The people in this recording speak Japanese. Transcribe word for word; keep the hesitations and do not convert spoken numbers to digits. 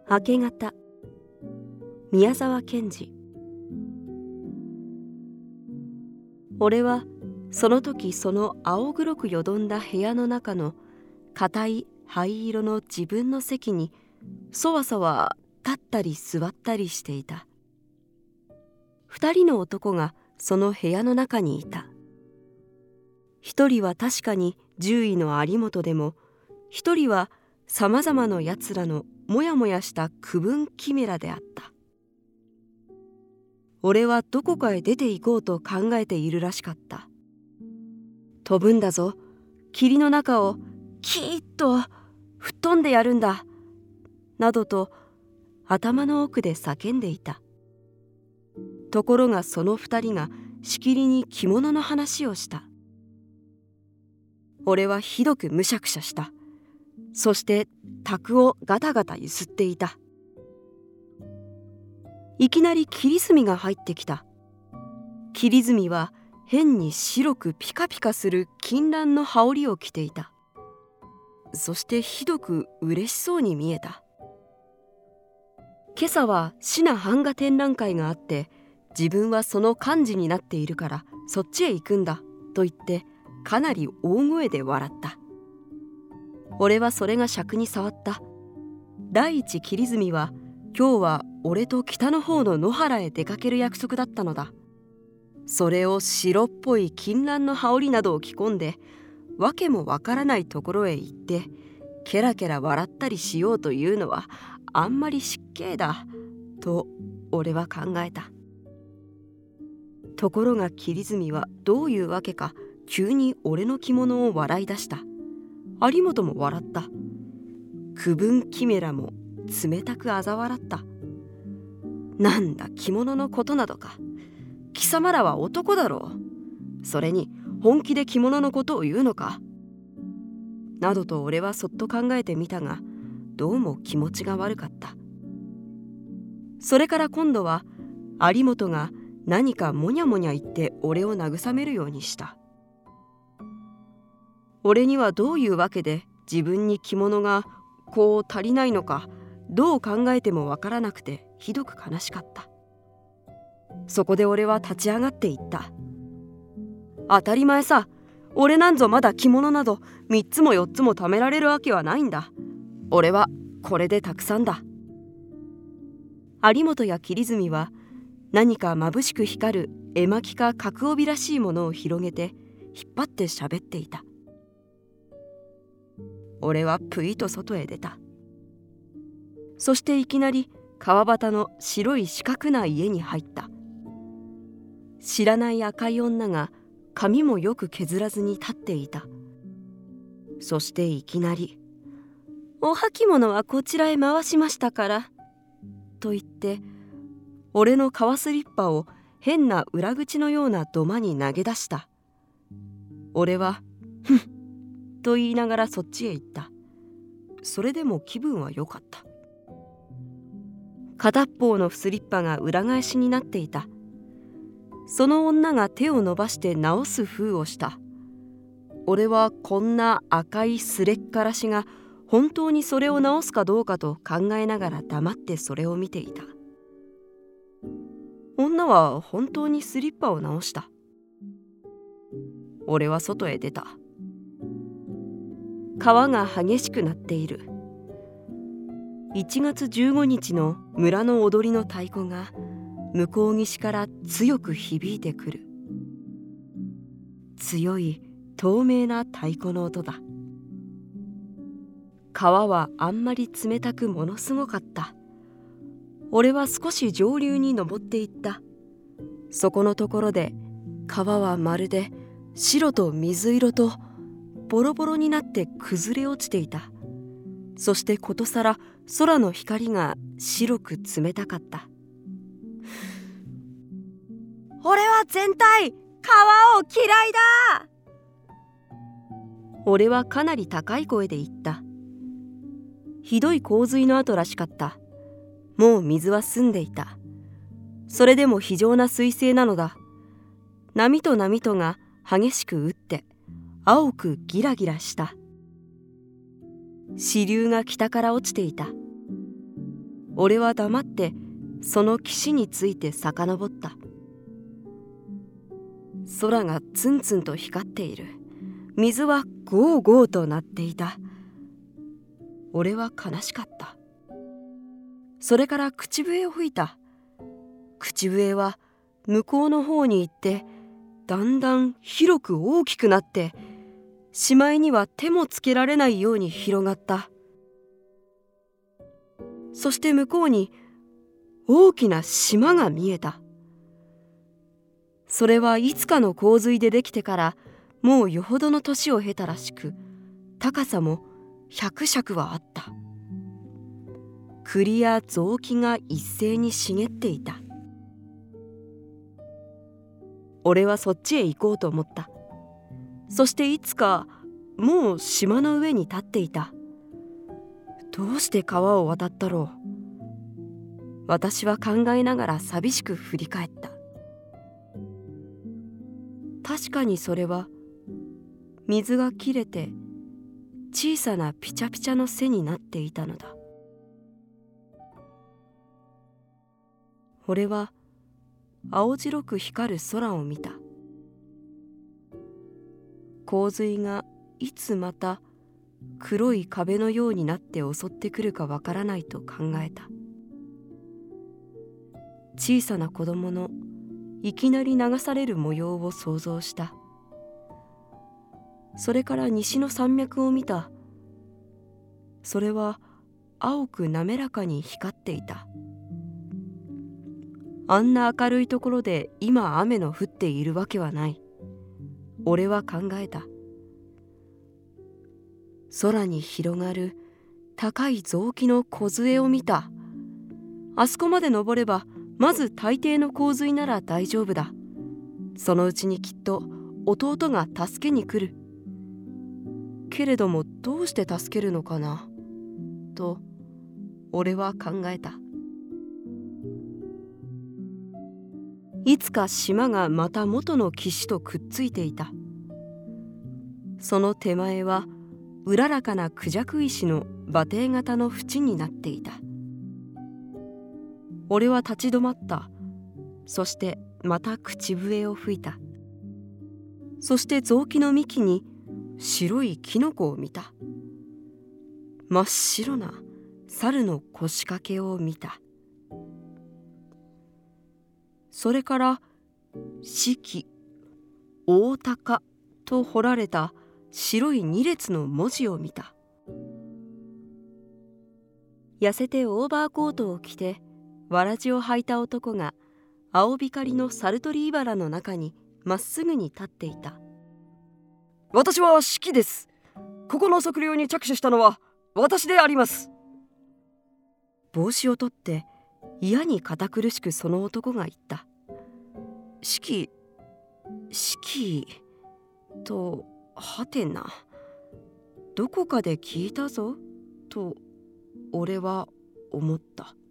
明け方、宮沢賢治。俺はその時その青黒くよどんだ部屋の中の硬い灰色の自分の席にそわそわ立ったり座ったりしていた。二人の男がその部屋の中にいた。一人は確かに獣医の有本でも、一人はさまざまのやつらのもやもやした区分キメラであった。俺はどこかへ出て行こうと考えているらしかった。飛ぶんだぞ、霧の中をキーッと吹っ飛んでやるんだ、などと頭の奥で叫んでいた。ところがその二人がしきりに着物の話をした。俺はひどくむしゃくしゃした。そして卓をガタガタゆすっていた。いきなり桐澄が入ってきた。桐澄は変に白くピカピカする金蘭の羽織を着ていた。そしてひどく嬉しそうに見えた。今朝は支那版画展覧会があって、自分はその幹事になっているからそっちへ行くんだと言ってかなり大声で笑った。俺はそれが癪に障った。第一桐澄は今日は俺と北の方の野原へ出かける約束だったのだ。それを白っぽい金蘭の羽織などを着込んで、わけもわからないところへ行ってケラケラ笑ったりしようというのはあんまり失敬だと俺は考えた。ところが桐澄はどういうわけか急に俺の着物を笑い出した。有本も笑った。区分キメラも冷たく嘲笑った。なんだ着物のことなどか。貴様らは男だろう。それに本気で着物のことを言うのか。などと俺はそっと考えてみたが、どうも気持ちが悪かった。それから今度は有本が何かもにゃもにゃ言って俺を慰めるようにした。俺にはどういうわけで自分に着物がこう足りないのか、どう考えてもわからなくてひどく悲しかった。そこで俺は立ち上がって言った。当たり前さ。俺なんぞまだ着物など三つも四つも貯められるわけはないんだ。俺はこれでたくさんだ。有本や桐澄は何か眩しく光る絵巻か角帯らしいものを広げて引っ張って喋っていた。俺はぷいと外へ出た。そしていきなり川端の白い四角な家に入った。知らない赤い女が髪もよく削らずに立っていた。そしていきなり「お履物はこちらへ回しましたから」と言って俺の革スリッパを変な裏口のような土間に投げ出した。俺は「ふん」と言いながらそっちへ行った。それでも気分は良かった。片っ方のスリッパが裏返しになっていた。その女が手を伸ばして直す風をした。俺はこんな赤いすれっからしが本当にそれを直すかどうかと考えながら黙ってそれを見ていた。女は本当にスリッパを直した。俺は外へ出た。川が激しくなっている。いちがつじゅうごにちの村の踊りの太鼓が向こう岸から強く響いてくる。強い透明な太鼓の音だ。川はあんまり冷たくものすごかった。俺は少し上流に登っていった。そこのところで川はまるで白と水色とボロボロになって崩れ落ちていた。そしてことさら空の光が白く冷たかった。俺は全体川を嫌いだ。俺はかなり高い声で言った。ひどい洪水の後らしかった。もう水は澄んでいた。それでも非常な水性なのだ。波と波とが激しく打って青くギラギラした。支流が北から落ちていた。 俺は黙ってその岸について遡った。空がツンツンと光っている。水はゴーゴーと鳴っていた。俺は悲しかった。それから口笛を吹いた。口笛は向こうの方に行ってだんだん広く大きくなって、しまいには手もつけられないように広がった。そして向こうに大きな島が見えた。それはいつかの洪水でできてからもうよほどの年を経たらしく、高さも百尺はあった。栗や雑木が一斉に茂っていた。俺はそっちへ行こうと思った。そしていつかもう島の上に立っていた。どうして川を渡ったろう。私は考えながら寂しく振り返った。確かにそれは水が切れて小さなピチャピチャの背になっていたのだ。俺は青白く光る空を見た。洪水がいつまた黒い壁のようになって襲ってくるかわからないと考えた。小さな子供のいきなり流される模様を想像した。それから西の山脈を見た。それは青く滑らかに光っていた。あんな明るいところで今雨の降っているわけはない。俺は考えた。空に広がる高い雑木の梢を見た。あそこまで登ればまず大抵の洪水なら大丈夫だ。そのうちにきっと弟が助けに来る。けれどもどうして助けるのかなと俺は考えた。いつか島がまた元の岸とくっついていた。その手前はうららかなクジャク石の馬蹄形の縁になっていた。俺は立ち止まった。そしてまた口笛を吹いた。そして雑木の幹に白いキノコを見た。真っ白な猿の腰掛けを見た。それから四季大鷹と彫られた白い二列の文字を見た。痩せてオーバーコートを着てわらじを履いた男が青光のサルトリーバラの中にまっすぐに立っていた。私は四季です。ここの測量に着手したのは私であります。帽子を取って嫌に堅苦しくその男が言った。四季四季とはてな、どこかで聞いたぞと俺は思った。